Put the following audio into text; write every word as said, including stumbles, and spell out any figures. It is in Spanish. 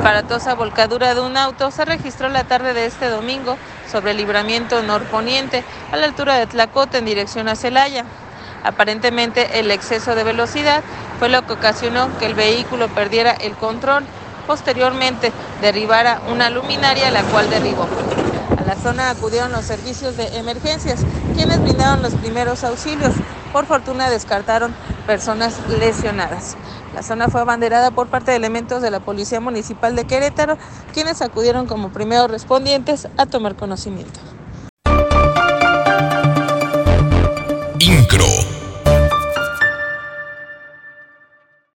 aparatosa volcadura de un auto se registró la tarde de este domingo sobre el libramiento norponiente a la altura de Tlacote en dirección a Celaya. Aparentemente el exceso de velocidad fue lo que ocasionó que el vehículo perdiera el control. Posteriormente derribara una luminaria, la cual derribó. A la zona acudieron los servicios de emergencias, quienes brindaron los primeros auxilios. Por fortuna descartaron personas lesionadas. La zona fue abanderada por parte de elementos de la Policía Municipal de Querétaro, quienes acudieron como primeros respondientes a tomar conocimiento.